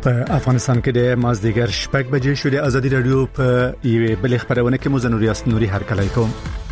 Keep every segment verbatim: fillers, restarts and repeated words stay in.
په افغانستان کې د مازدیګر شپږ بجې شو. د ازادي رادیو په یوه بل خبرونه کې مو زنوري اسنوري هر کله کوم.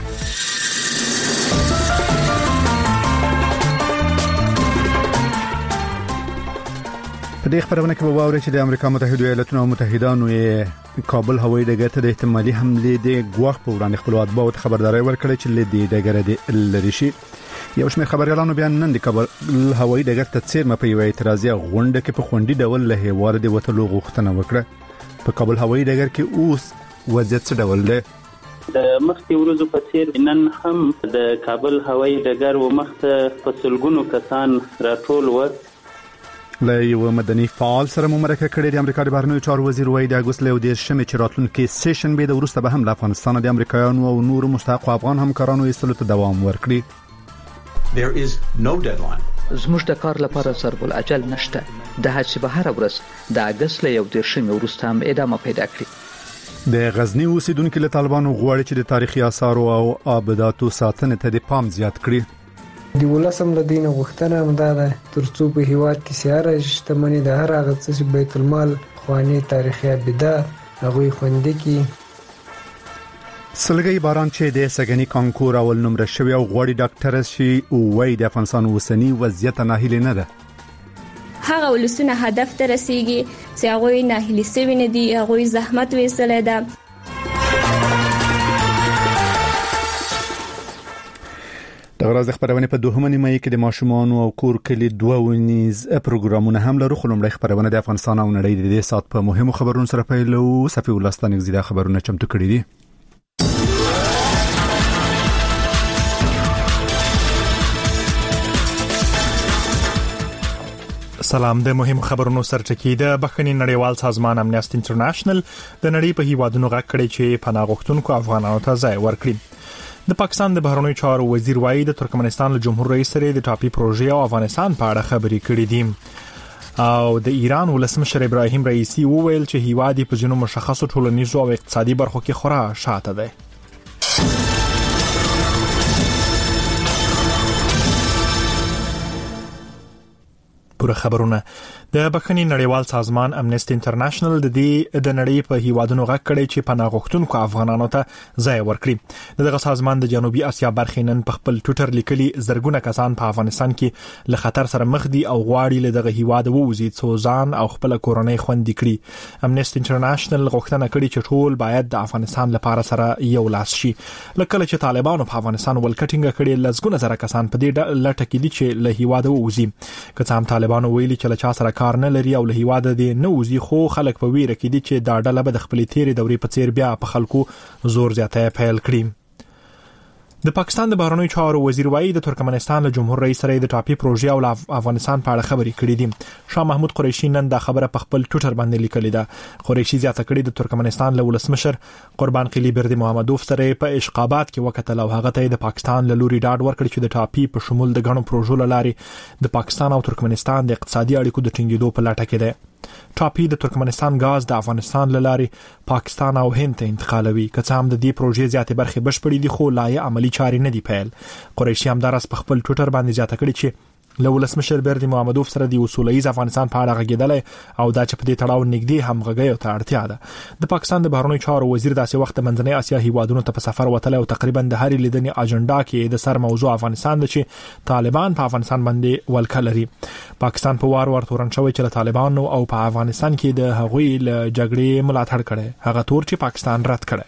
په دې خبرونه کې به واورئ چې د امریکا متحده ایالاتونو او متحدانو یې کابل هوایي ډګر ته د احتمالي حملې د ګواښ په وړاندې خپل اتباعو ته خبرداري ورکړه چې له دې ډګر د لری شي. یو شمېر خبريالانو بیان نن د کابل هوایي ډګر ته څیرمه په یوه اعتراضي غونډه کې په خوندي ډول له هیواد د وټلو غوښتنه وکړه. په کابل هوایي ډګر کې اوس وضعیت څه ډول دی؟ د مخکې ورځو په څیر نن هم د کابل هوایي ډګر و مخته په سلګونو کسان راټول و. له یو مدني فعال سره مرکه کړې. د امریکا د بهرنیو چارو وزیر وایي د اګوست له دې شمې چې راتلونکي سیشن به د وروسته به هم له افغانستان د امریکایانو او نورو مستحق افغان همکارانو ایستلو ته دوام ورکړي. There is no deadline. زموږ د کار لپاره ضرب العجل نشته. د هڅې به هر ورځ د اګست له یو دیرشمې وروسته هم ادامه پیدا کړي. د غزنی اوسیدونکو له طالبانو غواړي چې د تاریخي آثارو او آباداتو ساتنې ته د پام زیات کړي. د ولسم له دینه غوښتنه هم دا ده ترڅو په هیواد کې سیاره شتمنۍ د هر هغه څه چې بیت المال خواني تاریخي ابدات هغوی خوندي کړي. سلګي باران چې د سګنی کانکور اول نمره شوی او غوړي ډاکټر شي او وای د افغانستان وسنی وضعیت ناهیله نه ده. هغه ولسونه هدف ته رسیږي چې هغه ناهیلي سوي نه دي، هغه زحمت وېستل ده. د غراز خبرونه په دوهمه نیمه کې د ماشومان او کور کلی دوه ونیز پروګرامونه هم لرو. خلومړی خبرونه د افغانستان او نړۍ د دې سات په مهمو خبرونو سره پیلو. صفي ولستان زیاده خبرونه چمتو کړي دي. سلام. د مهم خبرونو سرټکی د بخښنې نړیوال سازمان امنیست انټرنیشنل د نړۍ په هیوادونو غږ کړي چې پناه غوښتونکو افغانانو ته ځای ورکړي. د پاکستان د بهرنیو چارو وزیر وایي د ترکمنستان له جمهور رئیس سره د ټاپي پروژې او افغانستان په اړه خبرې کړې دي. او د ایران ولسمشر ابراهیم رئیسی وویل چې هیواد په ځینو مشخصو ټولنیزو او اقتصادي برخو کې خورا شاته دی. پوره خبرونه. د بخښنې نړیوال سازمان امنیست انټرنیشنل د دې د نړۍ په هیوادونو غږ کړي چې پناه غوښتونکو افغانانو ته ځای ورکړي. دغه سازمان د جنوبي اسیا برخې نن په خپل ټوئیټر لیکلي زرګونه کسان په افغانستان کې له خطر سره مخ دي او غواړي له دغه هیواد ووځي څو ځان او خپل کورنۍ خوندي کړي. امنیست انټرنیشنل غوښتنه کړې چې ټول باید د افغانستان لپاره سره یو لاس شي. لکه چې طالبانو په افغانستان ولکټینګ کړي لزګونه زره کسان په دې لټه کې دي چې له هیواد ووځي. که څه هم طالبانو ویلي چې له چا سره کار نه لري او له هیواد دې نه وځي، خو خلک په ویره کې دي چې دا ډله به د خپلې تیرې دورې په څیر بیا په خلکو زور زیاته پیل کړي. د پاکستان د بهرنیو چارو وزیر وایي د ترکمنستان له جمهور رئیس سره د ټاپي پروژې او افغانستان په اړه خبرې کړې دي. شاه محمود قریشي نن دا خبره په خپل ټوئیټر باندې لیکلې ده. قریشي زیاته کړې د ترکمنستان له ولسمشر قربان قلی برد محمدوف سره په اشقابات کې وکتل او هغه ته د پاکستان له لوري ډاډ ورکړ چې د ټاپي په شمول د غنو پروژو لارې د پاکستان او ترکمنستان د اقتصادي اړیکو د ټینګېدو په لټه کې ده. ټاپي د ترکمنستان غاز د افغانستان لارې پاکستان او هند ته انتقالوي. که څه هم د دې پروژې زیاتې برخې بشپړې دي خو لا یې عملی چارې نه دي پیل. قریشي هم دراس په خپل ټوئیټر باندې زیاته کړې چې له ولسمشر برد محمدوف سره د اصولایي افغانستان په اړه غږیدل او دا چې په دې تړاو نږدې هم غږی ته اړتیا ده. د پاکستان د بهرنیو چارو وزیر داسې وخت منځنۍ اسیا هیوادونو ته په سفر وتل او تقریبا د هرې لیدنې اجنډا کې د سر موضوع افغانستان ده چې طالبان په افغانستان باندې ولکه لري. پاکستان په وار ور تورن شوی چې له طالبانو او په افغانستان کې د هغوی له جګړې ملاتړ کړي، هغه تور چې پاکستان رد کړي.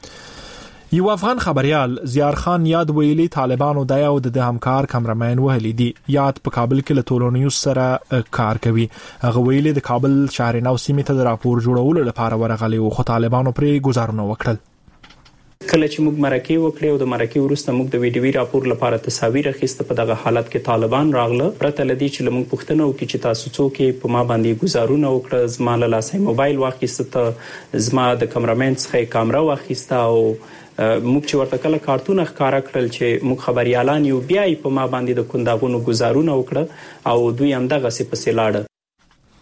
یو افغان خبريال زیار خان یاد ویلي طالبانو د یو د همکار کمرمن وهلي دي. یاد په کابل کې له ټولنیز سره کار کوي. هغه ویلي د کابل شهر نو سیمه ته د راپور جوړولو لپاره ورغلي او خو طالبانو پرې گزارونه وکړل. کله چې موږ مرکه وکړو او د مرکه وروسته موږ د ویډیوي راپور لپاره تصاویر اخیسته، په دغه حالت کې طالبان راغله. پرته لدی چې موږ پوښتنه وکړو چې تاسو څوک په ما باندې گزارونه وکړه، زما له لاسه موبایل واخیسته، زما د کمرمن څخه کیمرا واخیسته او موږ چې ورته کله کارتونه ښکارا کړل چې موږ خبريالان یو بیا په ما باندې د کونداغونو گزارونه وکړه او دوی هم دغه څه پسې لاړه.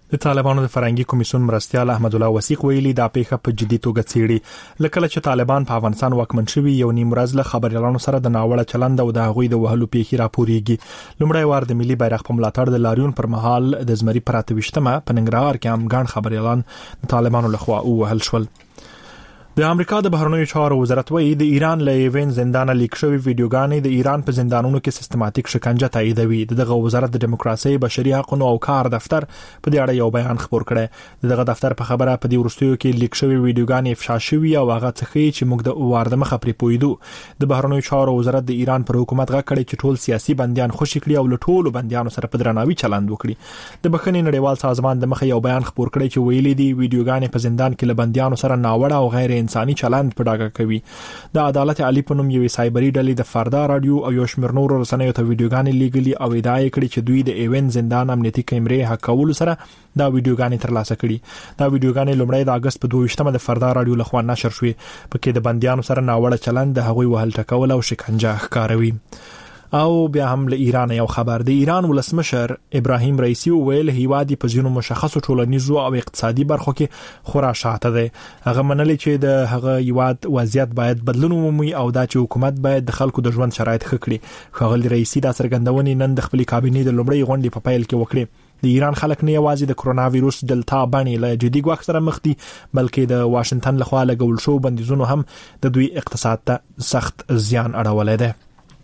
د طالبانو د فرنګي کمیسیون مرستيال احمد الله وثیق ویلي دا پیښه په جدي توګه څېړي لکه چې طالبان په افغانستان واکمن شوي یو نیم ورځ له خبريالانو سره د ناوړه چلند او د هغوی د وهلو پیښې راپورېږي لومړی وار د ملي بیرغ په ملاتړ د لاریون پر مهال د زمري پراتويشتمه په ننګرهار کې هم ګڼ خبريالان د طالبانو لخوا وهل شول د امریکا د بهرنیو چارو وزارت وایي د ایران له ایون زندان لیک شوی ویډیوګانې د ایران په زندانونو کې سیستماتیک شکنجه تاییدوي دغه وزارت د دیموکراسي بشري حقوقو او کار دفتر په دې اړه یو بیان خبر کړی دغه دفتر په خبره په دې ورستیو کې لیک شوی ویډیوګانې افشا شوی او هغه څخه چې موږ د وارده مخه پرې پویدو د بهرنیو چارو وزارت د ایران پر حکومت غږ کړی چې ټول سیاسي بنديان خوشی کړي او له ټولو بنديانو سره په درناوي چلند وکړي د بخښنې نړیوال سازمان د مخه یو بیان خبر کړی چې ویلي دی ویډیوګانې په زندان کې له بنديانو سره ناوړه او غیر انساني چلند ډاګه کوي د عدالت عالی په نوم یو سایبری ډلې د فردا رادیو او یو شمېر نور رسنیو ته ویډیوګانې لیږلي او ادعا یې کړې چې دوی د ایون زندان امنیتي کیمرې هک کول سره دا ویډیوګانې ترلاسه کړي دا ویډیوګانې لومړی د اگست په دوه د فردا رادیو لخوا نشر شوې پکې د بنديانو سره ناوړه چلند د هغوی وهل ټکول او شکنجه ښکاروي او بیا هم له ایران یو خبر د ایران ولسمشر ابراهیم رئیسی ویل هیوادي په ځینو مشخصو ټولنیزو او اقتصادي برخو کې خورا شاته ده هغه منلي چې د هغه هیواد وضعیت باید بدلون ومومي او دا چې حکومت باید د خلکو د ژوند شرایط ښه کړي خغل رئیسی دا څرګندونې نن د خپل کابینې د لومړۍ غونډې په پیل کې وکړي د ایران خلک نه یوازې د کرونا وایروس دلتا باندې له جدي ګواښ سره مخ دي بلکې د واشنگټن لخوا لګول شو بندیزونو هم د دوی اقتصاد ته سخت زیان اړولی دی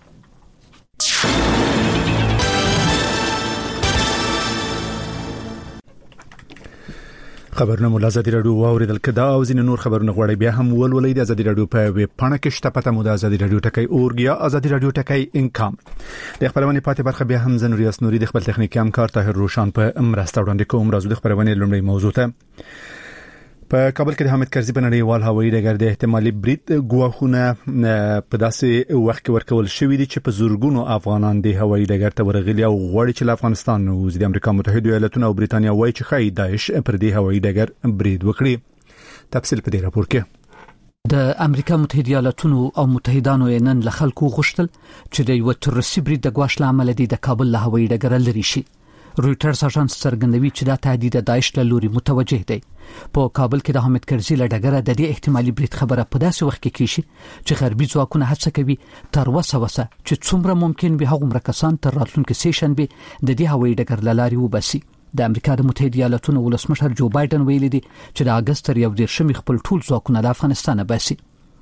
خبرونه مو ازادي رادیو واوریدل کدا او ځین نور خبرونه غوړي بیا هم ولولې د ازادي رادیو په ویب پاڼه کې شته پته مو د ازادي رادیو ټکی اورګیا ازادي رادیو ټکی انکام د خبرونه پاتې برخه بیا هم زنوري اسنوري د خپل تخنیکی همکار طاهر روشان په مرسته وړاندې کوم راځو د خبرونه لومړی موضوع ته په کابل کې د حامد کرزي په نړیوال هوایي ډګر د احتمالي برید ګواښونه په داسې وخت کې ورکول شوې دي چې په زورګونو افغانان د هوایي ډګر ته ورغلي او غواړي چې افغانستان او د امریکا متحده ایالاتونو او بریتانیا وایي چې خای داعش پر دې هوایي ډګر برید وکړي تفصیل په دې راپور کې د امریکا متحده ایالاتونو او متحدانو نن له خلکو غوښتل چې د یو تروریستي برید د ګواښ لامل دي د کابل له هوایي ډګر لري شي رويټرز اژانس څرګندوي چې دا تهدید د داعش له لوري متوجه دی په کابل کې د حامد کرزي له ډګره د دې احتمالي برید خبره په داسې وخت کې کیږي چې غربي ځواکونه هڅه کوي تر وسه وسه چې څومره ممکن به هغومره کسان تر راتلونکي سیشن به د دې هوایي ډګر له لارې وباسي د امریکا د متحده ایالاتونو ولسمشر جو بایدن ویلي دی چې د اگست تر یو دیرشمې خپل ټول ځواکونه د افغانستان باسي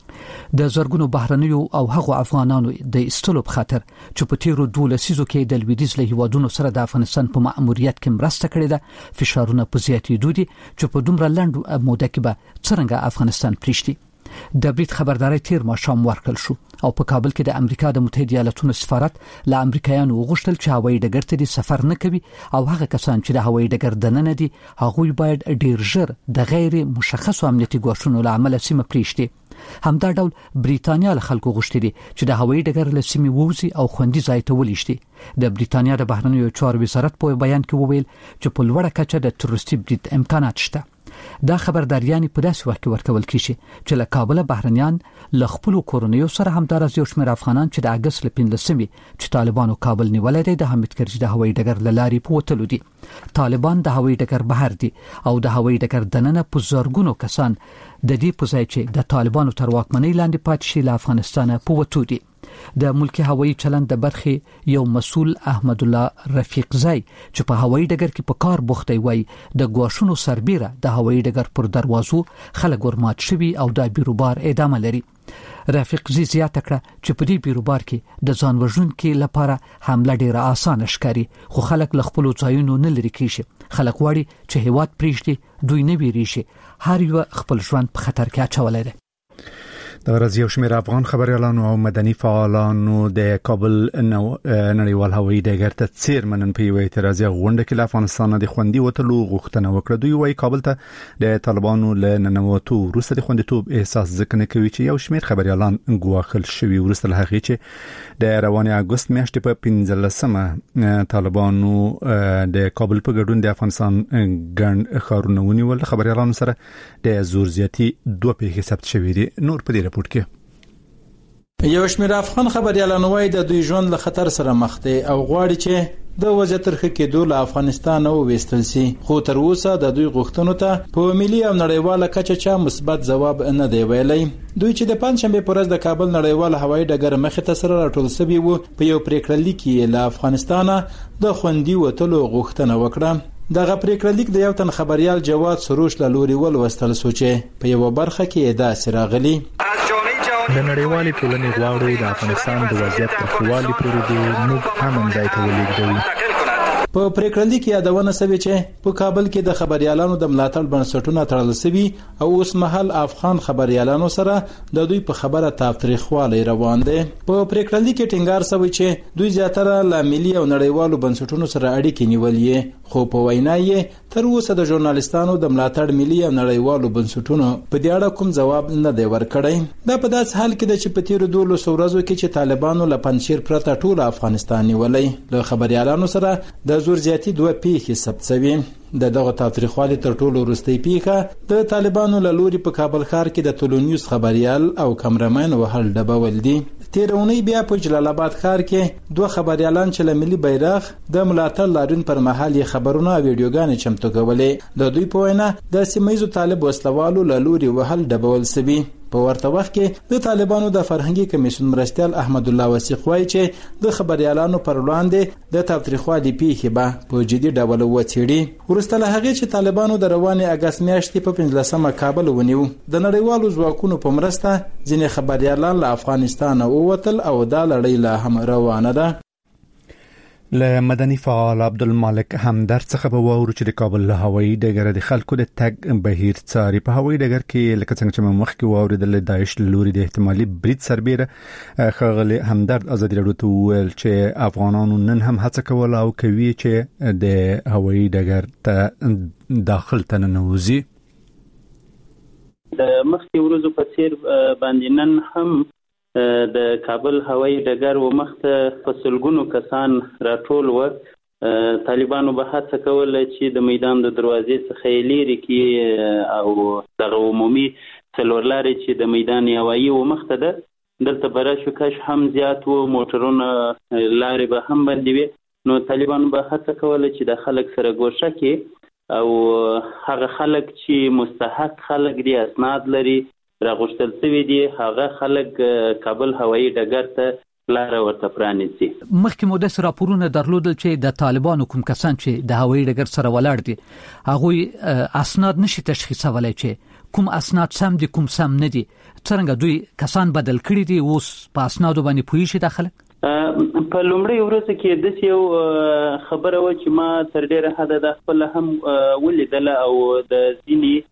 د زرګونو بهرنیو او هغو افغانانو د استلو په خاطر چې په تیرو دوه لسیزو کې د لویدیز له هیوادونو سره د افغانستان په مأموریت کې مرسته کړې ده فشارونه په زیاتېدو دي چې په دومره لنډ موده کې به څنګه افغانستان پریږدي د برید خبرداري تیر ماښام ورکړل شو او په کابل کې د امریکا د متحده ایالاتونو سفارت له امریکایانو وغوښتل چې هوایي ډګر ته سفر نه کوي او هغه کسان چې د هوایي ډګر دننه دي هغوی باید ډیر ژر د غیر مشخصو امنیتي ګواښونو له امله سیمه پریږدي همدا ډول بریتانیا له خلکو غوښتي چې د هوایي ډګر له سیمې ووزي او خوندي ځای ته ولېږدي د بریتانیا د بهرنیو چارو وزارت په بیان کې وویل چې په لوړه کچه د تروریستي برید امکانات شته دا خبرداريان په داسې وخت کې ورکول کیږي چې له کابل بهرنیان له خپل کورونیو سره همدارس یو شمېر افغانان چې د اگست ل پنځلسمې چې طالبانو کابل نیولې دي د حامد کرزي د هوایي ډګر له لارې پوتلو دي طالبان د هوایي ډګر بهر دي او د هوایي ډګر دننه په زرګونو کسان د دې په ځای چې د طالبانو تر واکمنۍ لاندې پاتې شي له افغانستان پوتو دي د ملکی هوایي چلند د برخې یو مسول احمد الله رفیق زای چې په هوایي ډګر کې په کار بوختی وای د ګواښونو سربېره د هوایي ډګر پر دروازو خلک ورمات شوي او د بیروبار ادامه لري رفیق زی زیاته کړه چې په دې بیروبار کې د ځان وژونکو لپاره حمله ډیره اسانه ښکاري خو خلک له خپل ځایونو نه لري کیږي خلک واړي چې هیواد پریږدي دوی نه ویریږي هر یو خپل ژوند په خطر کې اچولای دی د ورځ یو شمېر افغان خبريالانو او مدني فعالانو د کابل نړیوال هوایي ډګر ته چیرمن په یو اعتراضي غونډه کې له افغانستان د خوندي وټلو غوښتنه وکړه دوی وايي کابل ته د طالبانو له ننوتو وروسته د خوندیتوب احساس ځکه نه کوي چې یو شمېر خبريالان ګواښل شوي وروسته له هغې چې د رواني اگست میاشتې په پنځلسمه طالبانو د کابل په ګډون د افغانستان ګڼ ښارونه ونیول خبريالانو سره د زور زیاتی دوه پیښې ثبت شوې دي نور په رپورت کې یو شمېر افغان خبريالان وايي د دوی ژوند له خطر سره مخ دي او غواړي چې د وضعیت تر ښه کېدو له افغانستان وویستل شي، خو تر اوسه د دوی غوښتنو ته په ملي او نړیواله کچه چا مثبت ځواب نه دی ویلی. دوی چې د پنځشنبه په ورځ د کابل نړیوال هوایي ډګر مخې ته سره راټول شوي وو، په یو پریکړه لیک کې له افغانستانه د خوندي وتلو غوښتنه وکړه. دغه پریکړه لیک د یو تن خبريال جواد سروش له لوري ولوستل شو چې په یو برخه کې داسې راغلي: د نړیوالې ټولنې غواړي د افغانستان د وضعیت تر ښه والي پورې د موږ امن ځای ته ولېږدوي. په پریکړه لیک کې یادونه شوې چې په کابل کې د خبريالانو د ملاتړ بنسټونه تړل شوي او اوس مهال افغان خبريالانو سره د دوی په خبره تاوتریخوالی روان دي. په پریکړه لیک کې ټینګار شوی چې دوی زیاتره له ملي او نړیوالو بنسټونو سره اړیکې نیولې، خو په وینا یې تر اوسه د ژورنالیستانو د ملاتړ ملي او نړیوالو بنسټونو په دې اړه کوم ځواب نه دی ورکړی. دا په داس حال کې د چې په تیرو دولسو ورځو کې چې طالبانو له پنځشیر پرته ټول افغانستان نیولې، له خبريالانو سره د زور زیاتی دوه پیښې ثبت شوې. د دغه تاوتریخوالي تر ټولو وروستۍ پیښه د طالبانو له لوري په کابل ښار کې د ټولنیوز خبريال او کمرمن وهل ډبول دي. تیرونی بیا په جلال آباد ښار کې دوه خبريالان چې له ملي بیرغ د ملاتړ لارون پر مهال یې خبرونه او ویډیوګانې چمتو کولې. د دوی په وینا د سیمایي طالب وسلوالو له لوري وهل ډبول سوي. په ورته وخت کې د طالبانو د فرهنګي کمیسیون مرستیال احمد الله وثیق وایي چې د خبريالانو پر وړاندې د تاوتریخوالي پیښې به په جدي ډول وڅېړي. وروسته له هغې چې طالبانو د روانې اګست میاشتې په پنځلسمه کابل ونیو، د نړیوالو ځواکونو په مرسته ځینې خبريالان له افغانستانه ووتل او دا لړۍ لا هم روانه ده. له مدني فعال عبدالمالک همدرد څخه به واورو چې د کابل له هوایي ډګره د خلکو د تګ بهیر څاري. په هوایي ډګر کې لکه څنګه چې مخکې واوریدل د داعش له لوري د احتمالي برید سربېره ښاغلي همدرد ازادي راډیو ته وویل چې افغانانو نن هم هڅه کوله او کوي چې د هوایي ډګر ته داخل ته ننوځي. د مخکې ورځو په څیر باندې نن هم د کابل هوایي ډګر و مخته په سلګونو کسان راټول و. طالبانو به هڅه کوله چې د میدان د دروازې څخه لري کې او دغه عمومي څلورلارې چې د میدان هوایي و مخته ده دلته براشو کش هم زیات و، موټرونه لارې به هم بندې وي. نو طالبانو به هڅه کوله چې د خلک سره ګوشه کې او هغه خلک چې مستحق خلک دي، اسناد لري، راغوښتل شوي دي، هغه خلک کابل هوایي ډګر ته لاره ورته پرانیسي. مخکې مو داسې راپورونه درلودل چې د طالبانو کوم کسان چې د هوایي ډګر سره ولاړ دي هغوی اسناد نشي تشخیصولی چې کوم اسناد سم دي کوم سم نه دي. څرنګه دوی کسان بدل کړي دي، اوس په اسنادو باندې پوهیږي د خلک؟ په لومړۍ ورځ کې داسې یو خبره وه چې ما تر ډېره حده د خپله هم ولیدله او د ځینې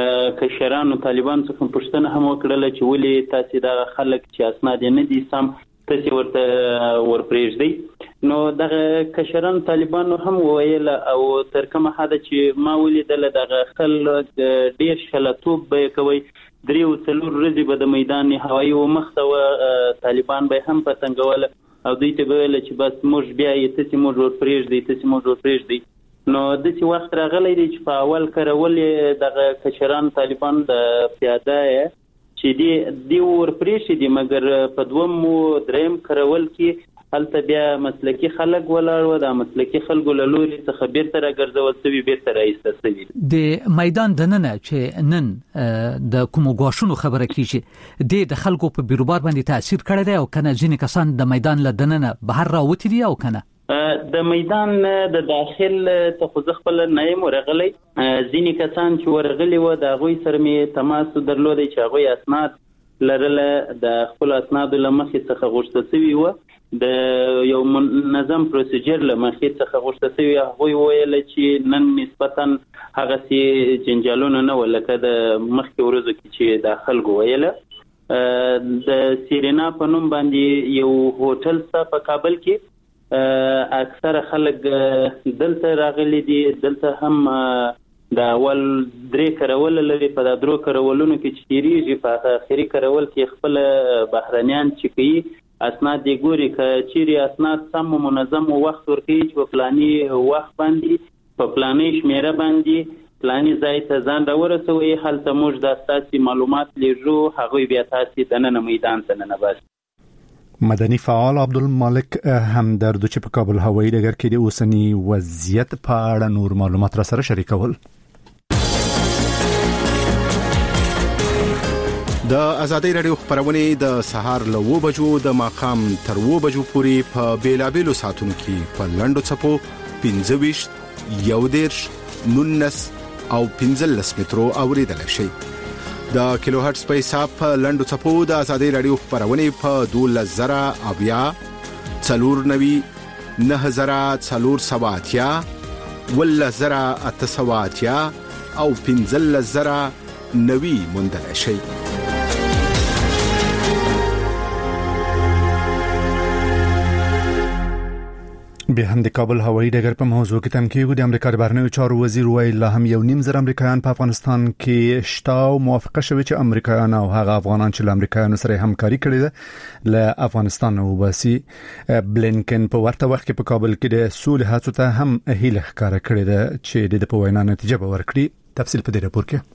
کشرانو طالبان څخه پوښتنه هم وکړله چې ولې تاسې دغه خلک چې اسناد یې نه دي سم تاسې ورته ورپرېږدئ. نو دغه کشرانو طالبانو هم وویله او تر کومه حده چې ما ولیدله دغه خلک ډېر شلتوب به یې کوئ. درې او څلور ورځې به د میدان هوایي و مخته وه، طالبان به یې هم پتنګوله او دوی ته به ویله چې بس موږ بیا یې تاسې موږ ورپرېږدئ تاسې موږ ورپرېږدئ. نو داسې وخت راغلی دی چې په اول کرول دغه کشران طالبان د پیاده چې دی دی ورپرېښي دي، مګر په دوم و دریم کرول کې هلته بیا مسلکي خلک ولاړ و، د مسلکي خلکو له لوري څخه بیرته راګرځول شوي، بیرته رایسته شوي. د میدان دننه چې نن د کومو ګواښونو خبره کیږي د د خلکو په بیروبار باندې تاثیر کړی دی او کنه ځینې کسان د میدان له دننه بهر راوتي دي او کنه د میدان د داخل ته خو زه خپله نه یم ورغلی. ځینې کسان چې ورغلي وو د هغوی سره مې تماس درلودی چې هغوی اسناد لرله، د خپلو اسنادو له مخې څخه غوښتل شوي وه، د یو منظم پروسیجر له مخې څخه غوښتل شوي. هغوی وویله چې نن نسبتا هغسې جنجالونه نه وه لکه د مخکې ورځو کې چې د خلکو ویله. د سیرینا په نوم باندې یو هوټل شته په کابل کې، اکثر خلک دلته راغلي دي. دلته هم د اول درې کرول لري، په دا درو کرولونو کې چې تیریږي په آخري کرول کې خپل بهرنیان چې کوي اسناد یې ګوري، که چیرې اسناد سم و منظم و وخت ورکوي چې په پلاني وخت باندې په پلاني شمیره باندې پلاني ځای ته ځان راورسوئ، هلته موږ دا ستاسې معلومات لیږو، هغوی بیا تاسې دننه میدان ته ننباسي. مدني فعال عبدالمالک همدرد چې په کابل هوایي ډګر کې د اوسنی وضعیت په اړه نور معلومات را سره شریکول. د ازادي رادیو خبرونه د سهار له و بجو د ماقام تر و بجو پورې په بیلابېلو ساتونو کې په لندو چپو پنځه ویشت یو دیرش نونس او پنځلس مترو اوریدل شي. د کیلو هرتز په حساب په لندو چپو د ازادي رادیو خبرونه په دولس زره اویا څلور نوي نه زره څلور سواتیا ول زره اته سواتیا او پنځلس زره نوي مندل شي. به هم د کابل هوایي ډګر په موضوع کې تمکیږو. د امریکا د بهرنیو چارو وزیر ویل لا هم یو نیم زر امریکایان په افغانستان کې شته او موافقه شوه چې امریکایان او هغه افغانان چې له امریکایانو سره همکاري کړې ده له افغانستان وباسي. بلینکن په ورته وخت کې په کابل کې د سولې هڅو ته هم هیله ښکاره کړې ده چې د په وینا نتیجه به ورکړي. تفصیل په دې راپور کې.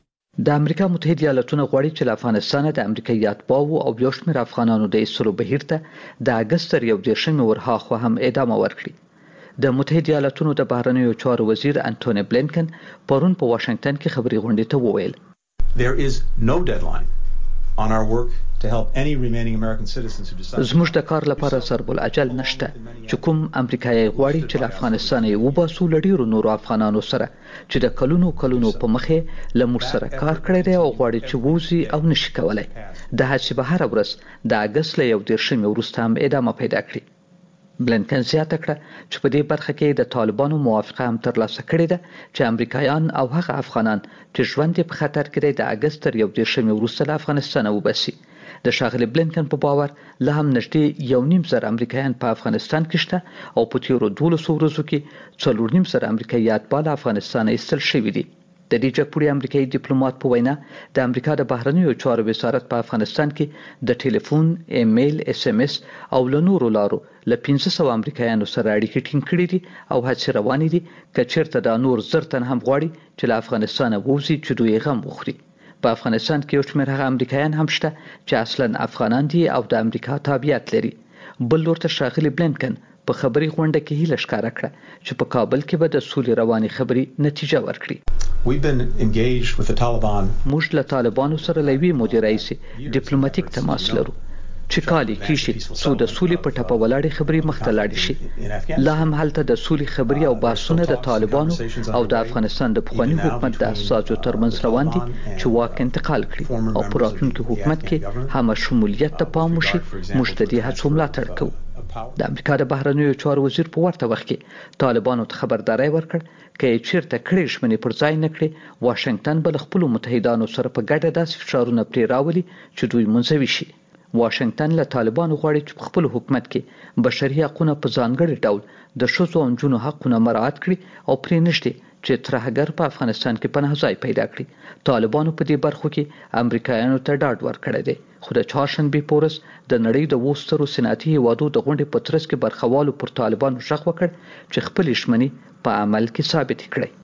د امریکا متحده ایالاتونو غواړي چې له افغانستان د امریکایي اتباعو او یو شمېر افغانانو د ایستلو بهیر ته د اګست تر یو دېرشمې ورهاخوا هم ادامه ورکړي. د متحده ایالاتونو د بهرنیو چارو وزیر انټونی بلینکن پرون په واشنگټن کې خبري غونډې ته وویل There is no deadline on our work to help any remaining American citizens who decide. زموږ د کار لپاره ضرب العجل نشته چې کوم امریکایي غواړي چې له افغانستان یې وباسو لډیرو نورو افغانانو سره چې د کلونو کلونو په مخه له موږ سره کار کړی دی او غواړي چې ووزي او نشي کولای. د هڅې به هر ورځ د اګست له یو دېرشمې وروسته هم ادامه پیدا کړي. بلینکن زیاته کړه چې په دې برخه کې د طالبانو موافقه هم ترلاسه کړې ده چې امریکایان او هغه افغانان چې ژوند په خطر کې دي د اګست تر یو دېرشمې وروسته له افغانستان وباسي. د ښاغلي بلینکن په باور لا هم نږدې یو نیم زر امریکایان په افغانستان کې شته او په تیرو دولسو ورځو کې څلور نیم زر امریکایي اتباع له افغانستان ایستل شوي دي. د دې جګپوړي امریکایي ډیپلوماټ په وینا د امریکا د بهرنیو چارو وزارت په افغانستان کې د ټلیفون، ایمیل، اس ام اس او له نورو لارو له پنځه سوه امریکایانو سره اړیکې ټینګ کړې دي او هڅې روانې دي که چیرته دا نور زر تن هم غواړي چې له افغانستان ووځي چې دوی غم وخوري. په افغانستان کې یو شمېر هغه امریکایان هم شته چې اصلا افغانان دي او د امریکا تابعیت لري. بل ورته ښاغلي بلینکن په خبري غونډه کې هیله ښکاره کړه چې په کابل کې به د سولې رواني خبري نتیجه ورکړي. We've been engaged with the Taliban. موږ له طالبانو سره لوي مدیر رئیس ډیپلوماټیک تماس لرو چې کالی کیشي سو د سولې په ټاپه ولاړې خبري مخته لاړې شي. لا هم حالته د سولې خبري او بحثونه د طالبانو او د افغانستان د پخوانی حکومت د اساسو ترمنځ روان دي چې واک انتقال کړي او پر راتلونکي حکومت کې هم شمولیت ته پام وشي. موږ د دې هڅو ملاتړ کوو. د امریکا د بهرنیو چارو وزیر په ورته وخت کې طالبانو ته خبرداري ورکړ چې چیرته کړي ژمنې پر ځای نه کړي واشنگټن بل خپل متحدانو سره په ګډه داسې فشارونه پرې راولي چې دوی منځوي شي. واشنگټن له طالبانو غواړي چې په خپل حکومت کې بشري حقوقونه په ځانګړي ډول د ښځو او نجونو حقونه مراعات کړي او پرې نشي چې ترهګر په افغانستان کې پناه ځای پیدا کړي. طالبانو په دې برخو کې امریکایانو ته ډاډ ورکړی دی خو د چهارشنبې پورس د نړۍ د وسترو صنعتي هیوادو د غونډې په ترڅ کې برخوالو پر طالبانو شغ وکړ چې خپل ژمنې په عمل کې ثابت کړي.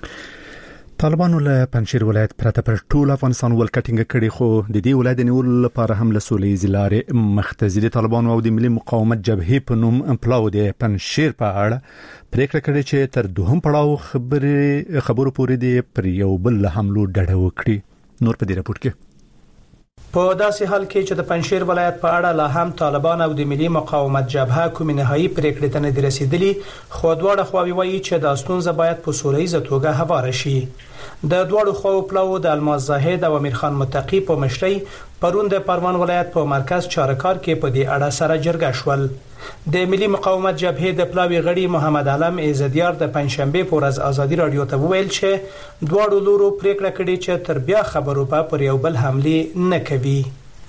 طالبانو له پنځیر ولایت پرته پر ټول افغانستان ولکټینګ کړي خو د دې ولایت نیول لپاره هم له سولې زلارې مختزلي طالبانو او د ملي مقاومت جبهې په نوم امپلاو د پنځیر په اړه پریکړه کړې چې تر دوهم پړاو خبرې خبرو پورې دی پر یو بل حملو ډډه وکړي. نور په دې راپور کې په داسې حال کې چې د پنځیر ولایت په اړه لا هم طالبان او د ملي مقاومت جبهه کوم نهایی پریکړې ته نه دي رسیدلي خو دواړه خواوې وایي چې د ستونزه باید په سوله‌ییزه توګه هواره شي. د دواړو خواو پلاو د الماس زاهد او امیر خان متقی په مشرۍ پرون د پروان ولایت په مرکز چارکار کې په دې اړه سره جرګه شول. د ملي مقاومت جبهې د پلاوی غړي محمد علم عزتیار د پنځشنبه په ورځ ازادي رادیو ته وویل چې دواړو لورو پریکړه کړې چې تر بیا خبرو په پر یو بل حمله نه کوي.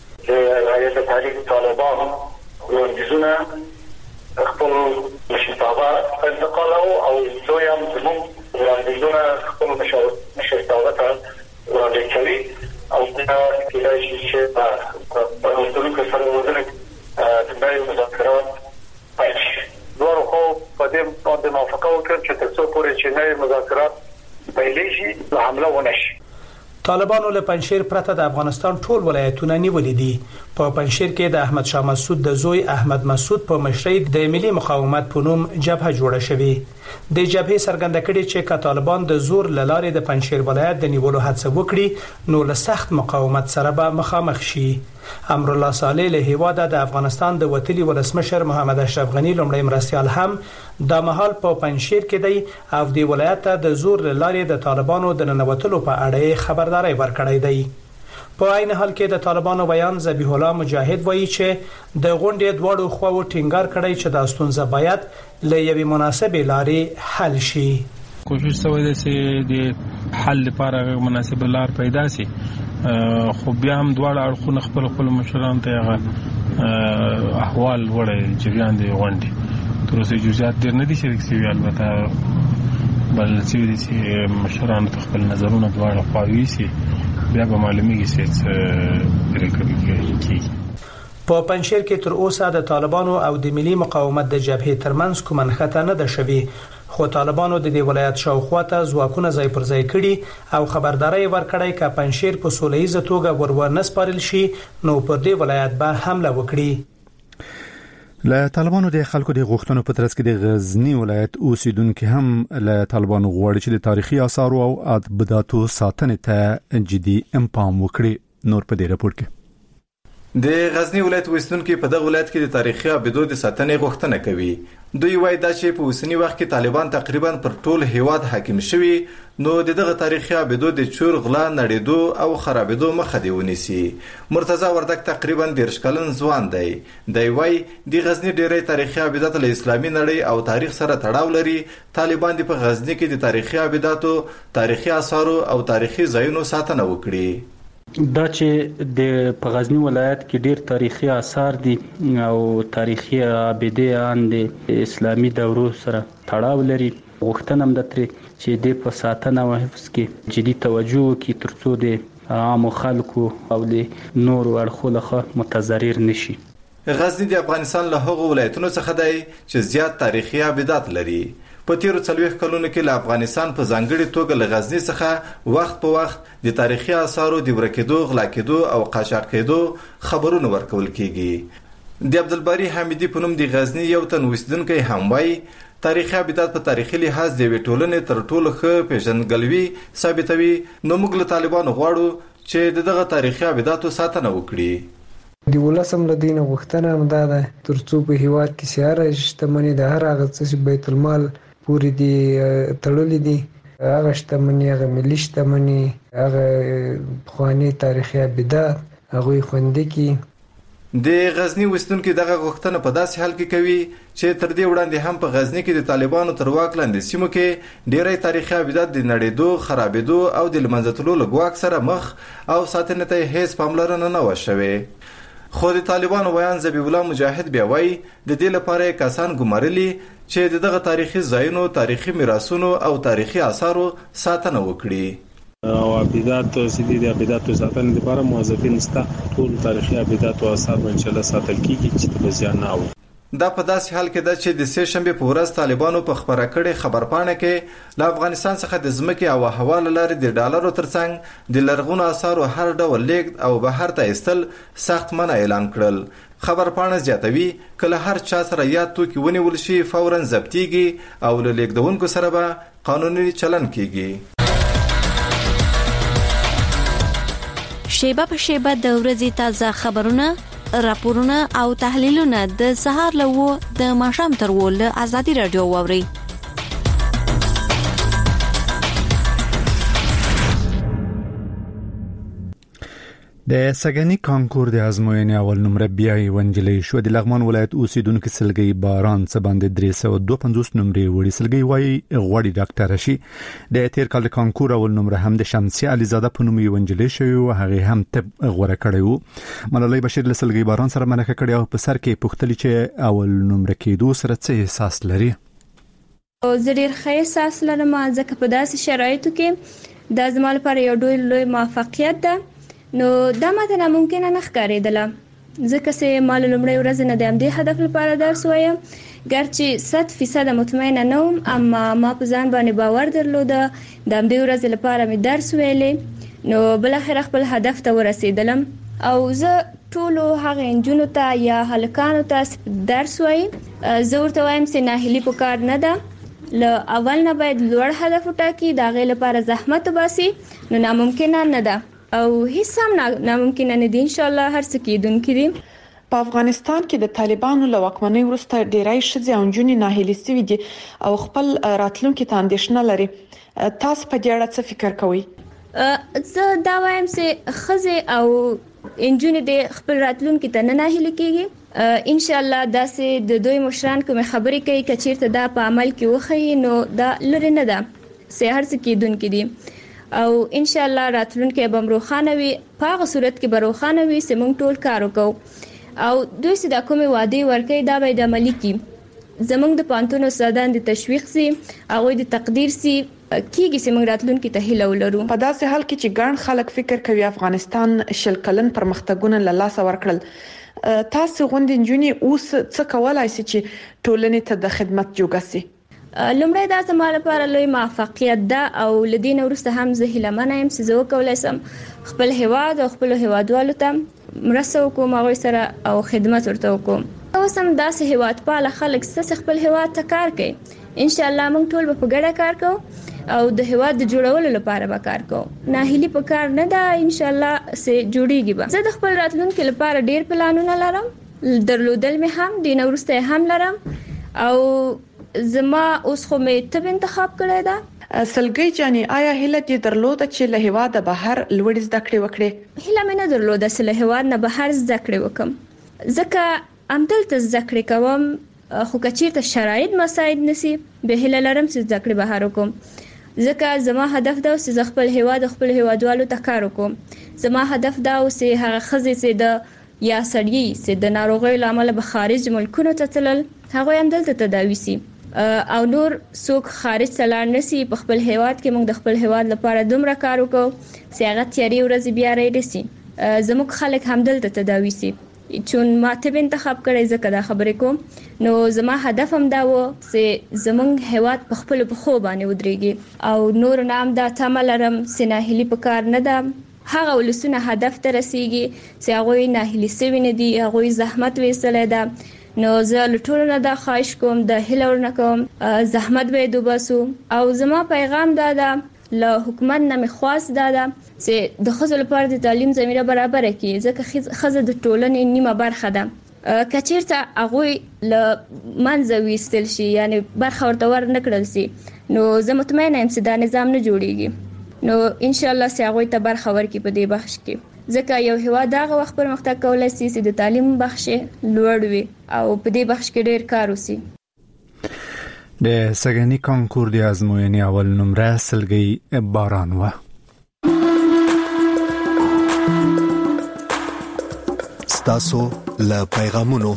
د تحریک طالبان وړاندیزونه خپل مشرتابه انتقالو او دویم زموږ وړاندیزونه خپل مشرتابه ته وړاندې کوي او دا کېدای شي چې په اوسلو کې سره ودرېږي د نړۍ مذاکرات پیل شي. دواړو خو په دې باندې موافقه وکړه چې تر څو پورې چې نړۍ مذاکرات پیل شي حمله ونه شي. طالبانو له پنځشیر پرته د افغانستان ټول ولایتونه نیولې دي. په پنځشیر کې د احمد شاه مسعود د زوی احمد مسعود په مشرۍ د ملي مقاومت په نوم جبهه جوړه شوې. د جبهې څرګنده کړي چې که طالبان د زور له لارې د پنځشیر ولایت د نیولو هڅه وکړي نو له سخت مقاومت سره به مخامخ شي. امرالله صالح له هیواده د افغانستان د وتلي ولسمشر محمد اشرف غنی لومړی مرستیال هم د مهال په پنځشیر کې دی او د ولایت د زور له لارې د طالبانو د ننوتلو په اړه خبرداري ورکړی دی. په عین حال کې د طالبانو بیان ذبیح الله مجاهد وایي چې د غونډې دواړو خواو ټینګار کړی چې د ستونزه باید له یوې مناسبې لارې حل شي. کوشش شوی دی چې د حل لپاره مناسب لار پیدا شي، خو بیا هم دواړه اړخونه خپل خپل مشران ته هغه احوال وړي جریان دی غونډې تر اوسه جزئیات ډېر نه دي شریک شوي، البته بل چې مشران خپل نظرونه دواړه خواوي شي بیا به معلومیږي چې پریکړه کیږي. په پنځشیر کې تر اوسه د طالبانو او د ملي مقاومت د جبهې ترمنځ کوم نښته نه ده شوې، خو طالبانو د دې ولایت شاوخوا ته ځواکونه ځای پر ځای کړي او خبرداري ورکړی چې پنځشیر په سولهیزه توګه ورونه سپارل شي نو پر دې ولایت به حمله وکړي. له طالبانو د خلکو د غوښتنو په ترڅ کې د غزنی ولایت اوسیدونکو هم له طالبانو غواړي چې د تاریخي آثار او ادبیاتو ساتنې ته جدي اقدام وکړي. نور په دې راپور کې د غزنی ولایت اوسیدونکو په دغه ولایت کې د تاریخي ابدو د ساتنې غوښتنه کوي. دوی وایي دا چې په اوسنی وخت کې طالبان تقریبا پر ټول هیواد حاکم شوي نو دغه تاریخي ابدو د چور غلا نړیدو او خرابېدو مخه دی ونیسي. مرتضی وردک تقریبا دیرش کلن ځوان دی. دی وایي د غزنی ډېری تاریخي ابدات له اسلامي نړۍ او تاریخ سره تړاو لري. طالبان د په غزنی کې د تاریخي ابداتو، تاریخي آثارو او تاریخي ځایونو ساتنه وکړي. دا چې د په غزنی ولایت کې ډیر تاریخي آثار دي او تاریخي ابدیان د اسلامي دورو سره تړاو لري، غوښتنه هم ده ترې چې د په ساتنه او حفظ کې جدي توجه وکړي ترڅو د عامو خلکو او د نورو اړخو لخوا متضرر نشي. غزنی د افغانستان له هغو ولایتونو څخه دی چې زیات تاریخي ابدات لري. په تیرو څلوېښت کلونو کې له افغانستان په ځانګړي توګه له غزنی څخه وخت په وخت د تاریخي آثارو د ورکېدو، غلا کېدو او قاچاق کېدو خبرونه ورکول کېږي. د عبدالباري حمیدي په نوم د غزنی یو تن اوسیدونکی هم وایي تاریخي ابدات په تاریخي لحاظ د یوې ټولنې تر ټولو ښه پیژندګلوي ثابتوي. نو موږ له طالبانو غواړو چې دغه تاریخي ابداتو ساتنه وکړي. د ولسم له دینه غوښتنه هم دا ده ترڅو په هیواد کې سیاره شتمني د هر هغه څه چې بیت المال پوری دی تړلې دي، هغه شتمني، هغه ملي شتمني، هغه خواني تاریخي ابدات هغه خوندې کی. د غزنی وستونکو دغه غوښتنه په داسې حال کې کوي چې تر دې وړاندې هم په غزنی کې د طالبانو تر واک لاندې سیمو کې ډېری تاریخي ابدات د نړېدو، خرابېدو او د لمنځتلو له ګواښ سره مخ او ساتنې ته هیڅ پاملرنه نه وه شوې. خو د طالبانو بیان ذبیح الله مجاهد بیا وایي د دې لپاره کسان ګمارلي چې دغه تاریخي ځایونو، تاریخي میراثونو او تاریخي آثارو ساتنه وکړي. او ابدات سیدي د ابدات ساتنې لپاره موظفین ستا ټول تاریخي ابدات او آثار ان شاء الله ساتل کیږي چې په زیان نه اوي. دا په داسې حال کې ده چې د سه شنبه په ورځ طالبانو په خبره کړې خبرپاڼه کې له افغانستان څخه د ځمکې او هوا له لارې د ډالرو ترڅنګ د لرغونو آثارو هر ډول لیږد او بهر ته ایستل سخت منع اعلان کړل. خبرپاڼه زیاتوي کله هر چا سره یاد توکي ونیول شي فوراً ضبطیږي او له لیږدونکو سره به قانوني چلن کیږي. شیبه په شیبه د ورځې تازه خبرونه، راپورونه او تحلیلونه د سهار له و د ماښام تر و له ازادي رادیو واوري. د سګنی کانکور د ازموینې اول نمره بیا ونجلې شو. د لغمان ولایت اوسیدونکو سلګي باران څخه باندې درې سوه دوه پنځوس نمرې وړي. سلګي وايي غوړي ډاکټر شي. د تیر کال کانکور اول نمره هم د شمسي عليزاده په نوم ونجلې شوی او هغه هم طب غوړه کړی وو. ملالۍ بشیر له سلګي باران سره منکه کړی او په سر کې پوښتلی چې اول نمره کېدو سره څه احساس لري. زه ډېر ښه احساس لرم ځکه په داسې شرایطو کې دا زما لپاره یو ډېر لوی موفقیت ده. نو دا ماته ناممکنه نه ښکارېدله ځکه چې ما له لومړۍ ورځې نه د همدې هدف لپاره درس وایم. ګرچې صد فیصده مطمئنه نه وم اما ما په ځان باندې باور درلوده. د همدې ورځې لپاره مې درس ویلې نو بل اخر خپل هدف ته ورسېدلم او زه ټولو هغه انجونو ته یا هلکانو ته درس وایم زه ورته وایم چې ناهیلي پکار نه ده له اول نه باید لوړ هدف وټاکي دا غي لپاره زحمت وباسي نو ناممکن نه ده او هیڅ هم ناممکن نه دي ان شاء الله هر څه کیدونکي دي په افغانستان کې د طالبانو له واکمنۍ وروسته ډېری ښځې او نجونې ناهیلې سوي دي او خپل راتلونکي ته اندېښنه لري. تاسو په دې اړه څه فکر کوئ؟ زه دا وایم چې ښځې او نجونې د خپل راتلونکي ته نه ناهیلې کېږي ان شاء الله داسې د دوی مشران کوم خبرې کوي چې چیرته دا په عمل کې وخی نو دا لری نه ده سه هر څه کېدونکي دي او ان شاء الله راتلونکي به روښانه وي په هغه صورت کې به روښانه وي چې موږ ټول کار وکړو او دوی چې د کومې وعده ورکړي دا به د عملي کی زمونږ د پانتون استادان د تشویق سي هغه د تقدیر سي کیږي چې موږ راتلونکي ته هیله ولرو. په داسې حال کې چې ګڼ خلک فکر کوي افغانستان شل کلن پرمختګونه له لاسه ورکړل تاسو غونډې نجونې اوس څه کولای شي چې ټولنې ته د خدمت جوګه سي؟ لومړی دا زما لپاره لوی موفقیت ده او لدین ورسته هم زه هیله منم چې زه وکولای شم خپل هیواد او خپل هیوادوالو ته مرسته وکوم هغوی سره او خدمت ورته وکوم. اوس هم داسې هیواد پاله خلک چې خپل هیواد ته کار کوي ان شاء الله موږ ټول به په ګډه کار کوو او د هیواد د جوړولو لپاره به کار کوو. ناهیلي په کار نه ده ان شاء الله سه جوړیږي به. زه د خپل راتلونکي لپاره ډیر پلانونه لرم درلودل مې هم دین ورسته هم لرم او زما اوس خو مې تب انتخاب کړی دا. سلګي جاني آیا هیله دې درلوده چې له هواده بهر لوړ زده کړې وکړي؟ هیله مې نه درلوده چې له هواد نه بهر زده کړې وکم ځکه امدلته زده کړې کوم خو کچیرته شرایط مساعد نسی به هیله لرم چې زده کړې بهر وکم ځکه زما هدف دا چې خپل هواد خپل هوادوالو ته کار وکم. زما هدف دا چې هغه خزې چې د یا سړی چې د ناروغۍ لامل به خارج ملکونو ته تلل هغه امدلته تداوي سي او نور څوک خارج څلار نسی په خپل هیواد کې موږ د خپل هیواد لپاره دومره کار وکړو چې هغه تیاری ورځ بیا راځي زموږ خلک همدلته تداوي سي چون ما ته انتخاب کړی ځکه دا خبرې کوم نو زما هدف هم دا و چې زموږ هیواد په خپل په خو باندې ودرېږي او نور نام دا تمه لرم چې ناهیلي په کار نه ده هغه ولسونه هدف ته رسیږي چې هغه ناهیلي سوي نه دي هغه زحمت وېستلې ده نو زه له ټولو نه دا خواهش کوم د هیله ورنه کوم زحمت به دوباسو او زما پیغام دا ده له حکومت نه مې خواست دا ده چې د ښځو لپاره د تعلیم زمینه برابر کړي ځکه ښځه د ټولنې نیمه برخه ده کچیرته هغوی له منځه ویستل شي یعنی برخه ورته ور نه کړل شي نو زه مطمئنه یم چې دا نظام نه جوړیږي نو ان شاء الله چې هغوی ته برخه ورکړي په دې بخش کې ځکه یو هیواد هغه وخت پرمختګ کولای شي چې د تعلیم بخش لوړ وي او په دې بخش کې ډېر کار وشي. د سګنی کانکور د ازموینې اول نمره سلګي باران و. ستاسو له پیغامونو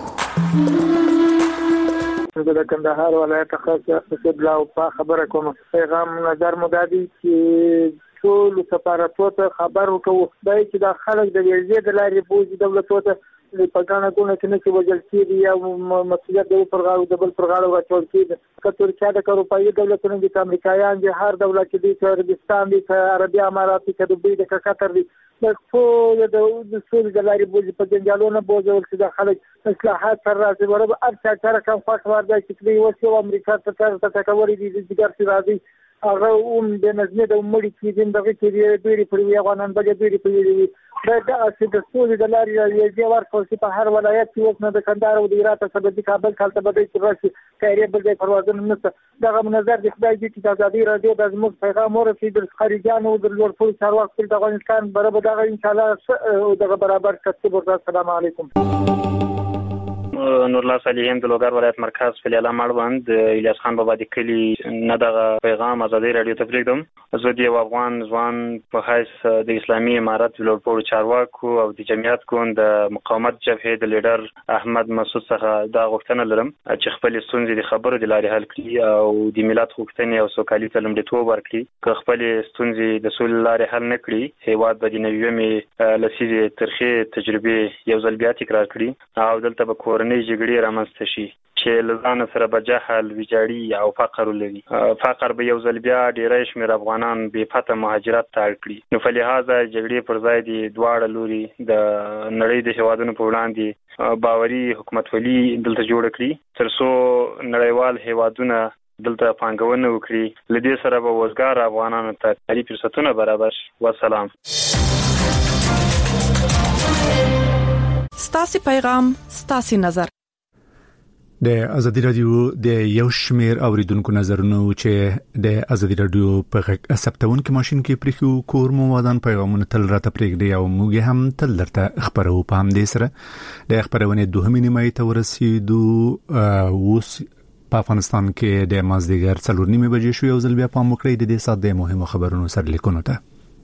د کندهار ولایت خاصه استدلال او په خبره کوم پیغام نظر مدادي چې ټول سفارتونو ته خبر ورکوي چې د خلک د ویزې د لارې بوج دولتونو ته په ګڼه ګوڼه کې نه چې وجل کېږي یا مسؤلیت د پر غاړه د بل پر غاړه واچول کېږي که ترکیه د اروپایي دولتونو دي که امریکایان دي هر دولت چې دي که عربستان دي که عربي امارات دي که دوبۍ دي که قطر دي ټول د سولې د لارې بوج په جنجالونو بوځول چې د خلک اصلاحات سره راځي ورته هر چا سره کوم خوښ ور دی چې دوی اوس امریکا ته ته ټکوري دي د جګر سي راځي هغه هم د نظم د مړي کې دغه کې ډېری پر وی افغانان به ډېری پر وی دا د د سولې د لارې یې ورکول چې په هر ولایت کې اوس نه د کندهار او د هرات څخه د کابل کالته به د راشي کایره بل د پروازونو نشته دغه منظر د خدای دې چې د ازادي رادیو د زموږ پیغام ورسېد د خارجيانو د لوړپوړي چارواکو د افغانستان برابر دغه ان شاء الله دغه برابر کتب ورته السلام علیکم. نور الله صالحین د لوګر ولایت مرکز فلیاله مړوند الیاس خان بابا د کلی نه دغه پیغام ازادي رادیو ته پریږدم. زه د افغان ځوان په حیث د اسلامي امارت لوړپوړي چارواکو او د جمعیت ګوند د مقاومت جبهې د لیډر احمد مسعود څخه دا غوښتنه لرم چې خپل ستونزې د خبرو د لارې حل کړي او د ملت غوښتنې او سوکالي ته لومړیتوب ورکړي. که خپل ستونزې د سولې لارې حل نه کړي هیواد به د نویمې لسیزې ترخې تجربې یو ځل بیا تکرار کړي او دلته به کورنۍ جګړې رامنځته شي چې لزان سره به جهل ویجاړي او فقر ولري. فقر به یو ځل بیا ډیری شمېر افغانان بې پته مهاجرت ته اړ کړي. نو په لحاظه جګړې پر ځای دي دواړه لوري د نړۍ د هیوادونو په وړاندې باوري حکومتولي دلته جوړ کړي تر څو نړیوال هیوادونه دلته پانګونه وکړي. لدې سره به وزګار افغانانو ته کاري فرصتونه برابر شي. والسلام. ستاسو پیغام ستاسو نظر. د ازادي رادیو د یو شمیر اوریدونکو نظرونه چې د ازادي رادیو په ثبتون کې ماشين کې پریخو کور مو ودان پیغامونه تل راته پرېږدي او موږ هم تل درته خبرو په هم دې سره د خبرونه دوه نیمه ته ورسېدو. اوس په افغانستان کې د مازدیګر څلور نیمه بجې شو. یو ځل بیا پام وکړئ د دې سات د مهمو خبرونو سره لیکونو ته.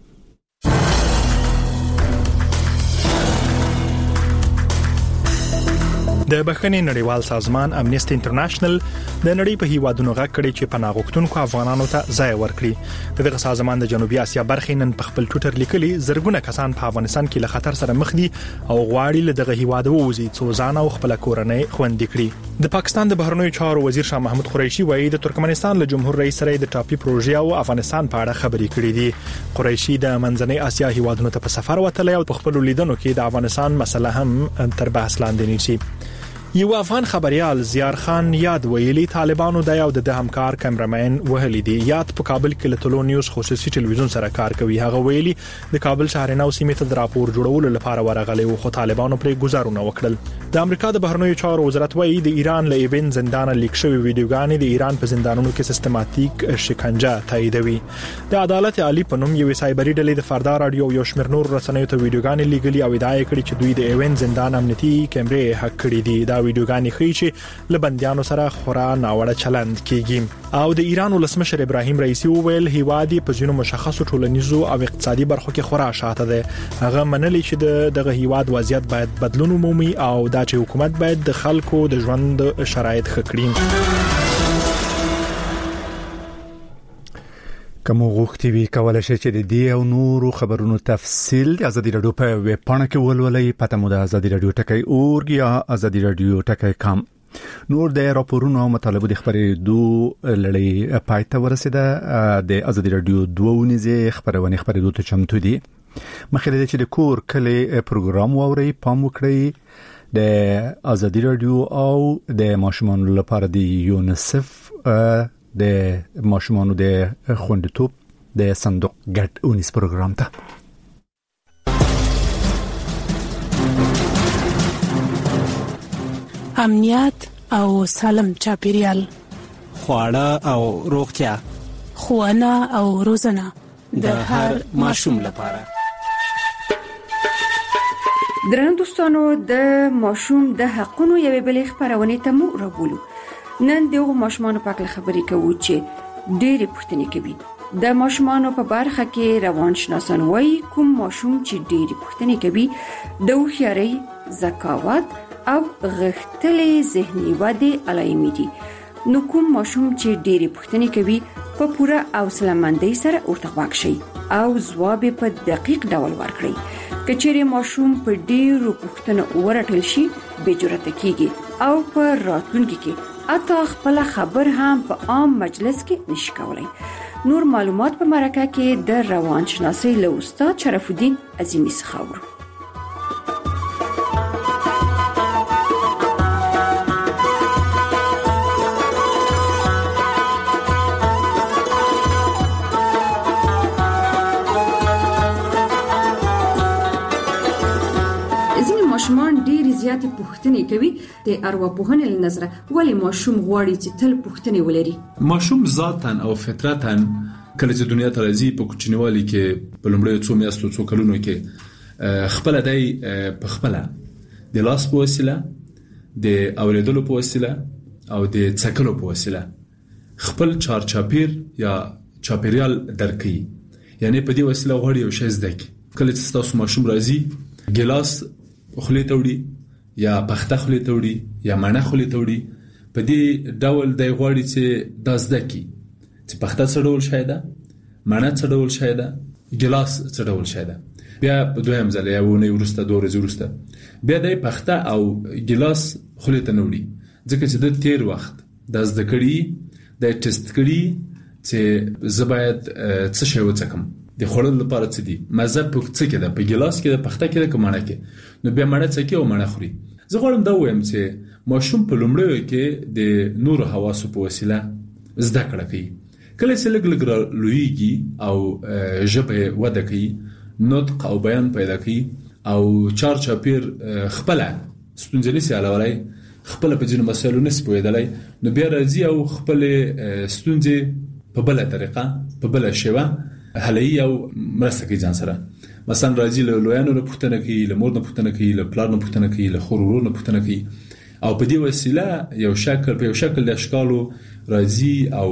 د بخښنې نړیوال سازمان امنیسټي انټرنیشنل د نړۍ په هیوادونو غږ کړي چې پناه غوښتونکو افغانانو ته ځای ورکړي. دغه سازمان د جنوبي اسیا برخې نن په خپل ټوئیټر لیکلي زرګونه کسان په افغانستان کې له خطر سره مخ دي او غواړي له دغه هیواد ووځي څو ځان او خپل کورنۍ خوندي کړي. د پاکستان د بهرنیو چارو وزیر شاه محمود قریشي وایي د ترکمنستان له جمهور رئیس سره د ټاپي پروژې او افغانستان په اړه خبرې کړې دي. قریشي د منځنۍ اسیا هیوادونو ته په سفر وتلی او په خپل لیدنو کې د افغانستان مسله هم تر بحث لاندې نیسي. یو افغان خبريال زیار خان یاد ویلي طالبانو د یو د همکار کیمرامین وهلی دی. یاد په کابل کې له ټولو نیوز خصوصي ټلویزیون سره کار کوي. هغه ویلي د کابل شهرنو سیمې ته د راپور جوړولو لپاره ورغلی او خو طالبانو پرې گزارونه وکړل. د امریکا د بهرنیو چارو وزارت وایي د ایران له ایبن زندان لیک شوی ویډیوګانې د ایران په زندانونو کې سیستماتیک شکنجه تاییدوي. د عدالت عالی په نوم یو سایبری ډلې د فردا رادیو یو شمېر نور رسنیو ته ویډیوګانې لیږلي او ادعا کړې چې دوی د ایبن زندان امنیتي کیمرې هک کړې دي. دا ویډیوګانې ښیي چې لبندیانو سره خورا ناوړه چلند کیږي. او د ایران ولسمشر ابراهیم رئیسی وویل هیوادي په ځینو مشخصو ټولنیزو او اقتصادي برخو کې خورا شاته ده. هغه منلي چې دغه هیواد وضعیت باید بدلون ومومي او دا چې حکومت باید د خلکو د ژوند شرایط ښه کړي. کوم غوښتي وی کولای شي چې د دې او نورو خبرونو تفصیل د ازادي رادیو په ویب پاڼه کې ولولئ. پته مو د ازادي رادیو ټکی اورګ یا ازادي رادیو ټکی کام. نور د راپورونو او مطالبه د خبرېدو لړۍ پای ته ورسېده. د ازادي رادیو دوه ونیزه خبرونه خبرېدو ته چمتو دي. مخکې د چې د کور کلی پروګرام ووري پام وکړئ. د ازادي رادیو او د ماشومان لپاره د یونیسف د ماشومان د خوندیتوب د صندوق ګډ اونیس پروګرام ته. امنیت او سالم چاپیریال، خواړه او روغتیا، ښوونه او روزنه د هر ماشوم لپاره. درنو دوستانو، د ماشوم د حقونو یوې بلې خبرونه ته مو راغلو. نن دغه ماشومان په اړه خبرې کوو چې ډېری پوښتنې کوي. د ماشومان په برخه کې روانشناسان وایي کوم ماشوم چې ډېری پوښتنې کوي د هوښیارۍ، ذکاوت او غښتلې ذهني ودې علایمې دي. نو کوم ماشوم چې ډېری پوښتنې کوي په پوره حوصله‌مندۍ سره ورته غوږ شئ او ځواب په دقیق ډول ورکړئ. کچېرې ماشوم په ډېرو پوښتنو ورټل شي بې جرأته کیږي او په راتلونکي کې اته خپل خبر هم په عام مجلس کې نشي کولای. نور معلومات په مرکه کې د روانشناسۍ له استاد شرف الدین عظیمی څخه اورو. ماشومان ډېری زیاتې پوښتنې کوي. د ارواپوهنې له نظره ولې ماشوم غواړي چې تل پوښتنې ولري؟ ماشوم ذاتاً او فطرتاً کله چې دنیا ته راځي په کوچنیوالي کې په لومړیو څو میاشتو څو کلونو کې خپل دای په خپل د لاس په وسیله، د اوریدلو په وسیله او د څکلو په وسیله خپل چارچاپیر یا چاپیریال درکې. یعنی په دې وسیله غوړي او شې زده کی. کله چې تاسو ماشوم راځي ګلاس خولې ته وړي یا پخته خولې ته وړي یا مڼه خولې ته وړي، په دې ډول د غوړي چې د زده کی چې پخته څه ډول شای ده، مڼه څه ډول شای ده، ګلاس څه ډول شای ده. بیا په دویم ځل یا ونه ورسته دوه ورځې ورسته بیا د پخته او ګلاس خولې ته نه وړي. ځکه چې د تیر وخت د زده کړې د ټیسټ کړي چې زباید څه شی وڅکم د خورل لپاره څه دي مزه په څه کې ده په ګلاس کې ده پخته کې ده کمانه کې نو بیا مړه څه کې او مړه خوري. زه غواړم دا وایم چې ماشوم په لومړیو کې د نور حواسو په وسیله زده کړه کوي. کله چې لګ لګ لویږي او ژبه وده کوي نطق او بیان پیدا کوي او چار چاپیر خپل ستونزې نسی علاوه خپل په ځینو مسایلو نس پوهیدلای نو بیا راځي او خپل ستونزې په بل طریقه په بل شیوه حلي او مرسته کوي ځان سره. مثلا راځي له لویانو نه پوښتنه کوي له مور نه پوښتنه کوي له پلار نه پوښتنه کوي له خورورو نه پوښتنه کوي او په دې وسیله یو شکل په یو شکل د اشکالو راځي او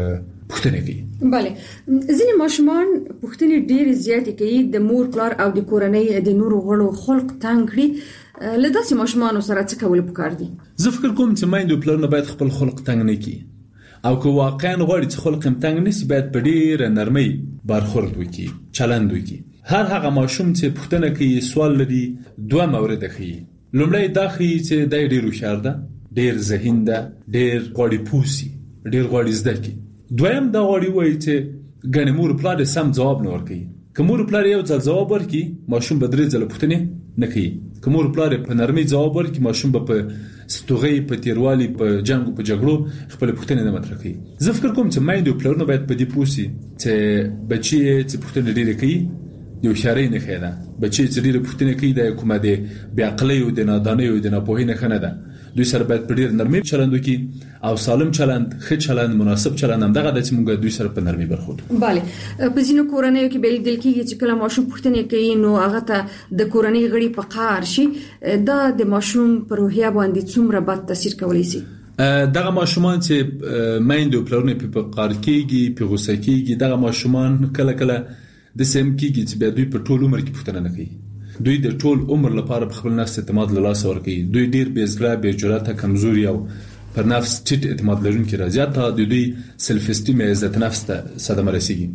پوښتنه کوي. بله ځینې ماشومان پوښتنې ډېرې زیاتې کوي د مور پلار او د کورنۍ د نورو غړو خلق تنګ کړي. له داسې ماشومانو سره څه کول پکار دي؟ زه فکر کوم چې مایندو پلرونه باید خپل خلق تنګ نه کړي او که واقعا غواړي چې خلق هم تنګ نشي باید په ډېره نرمۍ برخورد وکړي چلند وکړي. هر هغه ماشوم چې پوښتنه کوي سوال لري دوه مورد ښيي. لومړی دا ښيي چې دا ډېر هوښیار ده ډېر ذهین ده ډېر غواړي پوسي ډېر غواړي زده کړي. دویم دا غواړي وایي چې ګڼې مور پلار سم ځواب نه ورکوي. که مور پلار یو ځل ځواب ورکړي ماشوم به درې ځله پوښتنې نه کوي. که مور پلار په نرمۍ ځواب ورکړي ماشوم به په ستوغۍ په تیروالي په جنګ په جګړو خپل پوښتنې نه مطرح کوي. زه فکر کوم چې مایندو پلرونه باید په دې پوه شي چې بچي چې پوښتنې ډېرې کوي یو هوښیارۍ نښه ده. بچي چې ډېرې پوښتنې کوي دا کومه د بېعقلۍ او د نادانۍ او د ناپوهۍ نښه نه ده. دوی سره باید په ډېر نرمۍ چلند وکړي او سالم چلند ښه چلند مناسب چلند همدغه ده چې موږ دوی سره په نرمۍ برخورد. بله په ځینو کورنیو کې به لیدل کېږي چې کله ماشوم پوښتنې کوي نو هغه ته د کورنۍ غړي په قهر شي. دا د ماشوم پر روحیه باندې څومره بد تاثیر کولی شي؟ دغه ماشومان چې میندو پلرونه په قهر کېږي په غوسه کېږي دغه ماشومان کله کله د سیم کېږي چې بیا دوی په ټول عمر کې پوښتنه نه کوي. دوی د ټول عمر لپاره په خپل نفس اعتماد له لاسه ورکوي. دوی ډیر بې زړه بې جرأته کمزوري او پر نفس ټیټ اعتماد لرونکي راځي. حتی د دوی سلف استیم عزت نفس ته صدمه رسیږي.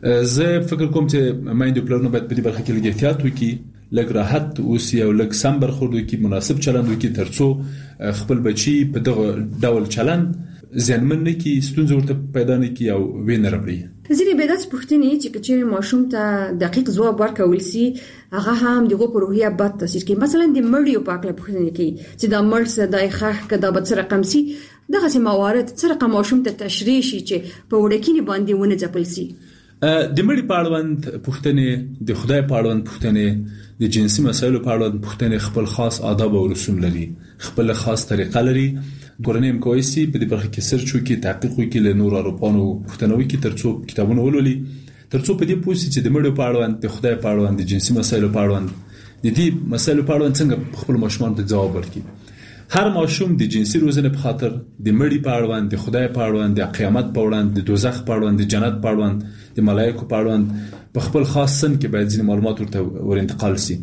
زه فکر کوم چې میندو پلرونه باید په دې برخه کې لږ احتیاط وکړي لږ راحت اوسي او لږ سم برخورد وکړي مناسب چلند وکړي ترڅو خپل بچي په دغه ډول چلند زیانمن نه کړي ستونزې ورته پیدا نه کړي او وې نه راوړي. ځینې به داسې پوښتنې چې کچېرې ماشوم ته دقیق ځواب ورکول سي هغه هم دغه په روحیه بد تاثیر کوي. مثلا د مړیو په اړه پوښتنې کوي چې دا مړ څه دای خخ کدا به څه رقم سي. دغه سم موارد څه رقم ماشوم ته تشریح شي چې په وړکینی باندې ونه ځپل سي. د مړي په اړوند پوښتنې د خدای په اړوند پوښتنې د جنسي مسایلو په اړوند پوښتنې خپل خاص آداب او رسوم لري خپل خاص طریقه لري. کورنۍ هم کوي چې په دې برخه کې سرچ وکړي تحقیق وکړي له نور اروپانو پوښتنه وکړي ترڅو کتابونه ولولي ترڅو په دې پوه شي چې د مړو په اړوند د خدای په اړوند د جنسي مسایلو په اړوند د دې مسایلو په اړوند څنګه خپل ماشومان ته ځواب ورکړي. هر ماشوم د جنسي روزنې په خاطر د مړي په اړوند د خدای په اړوند د قیامت په اړوند د دوزخ په اړوند د جنت په اړوند د ملایکو په اړوند په خپل خاص سن کې باید ځینې معلومات ورته ور انتقال شي.